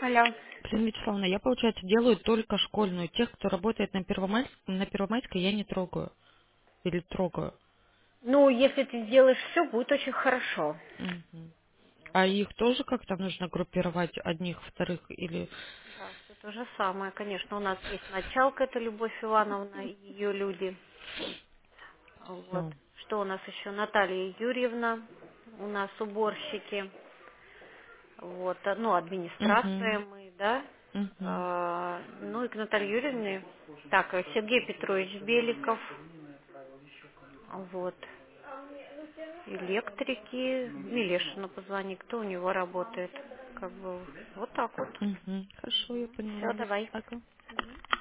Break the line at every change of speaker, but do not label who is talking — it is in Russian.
Алло.
Елена Вячеславовна, я, получается, делаю только школьную. Тех, кто работает на Первомайской, я не трогаю. Или трогаю.
Ну, если ты сделаешь все, будет очень хорошо.
Мгм. А их тоже как-то нужно группировать, одних, вторых, или
Да, все то же самое. Конечно, у нас есть началка, это Любовь Ивановна и ее люди. Вот.
все?
Что у нас еще? Наталья Юрьевна, у нас уборщики. Вот, ну, администрация
Угу.
мы, да.
Угу.
Ну и к Наталье Юрьевне. Так, Сергей Петрович Беликов. Вот. Электрики. Милешину позвони, кто у него работает. Как бы вот так вот.
Угу. Хорошо, я
Все,
поняла вас.
давай.
Ага.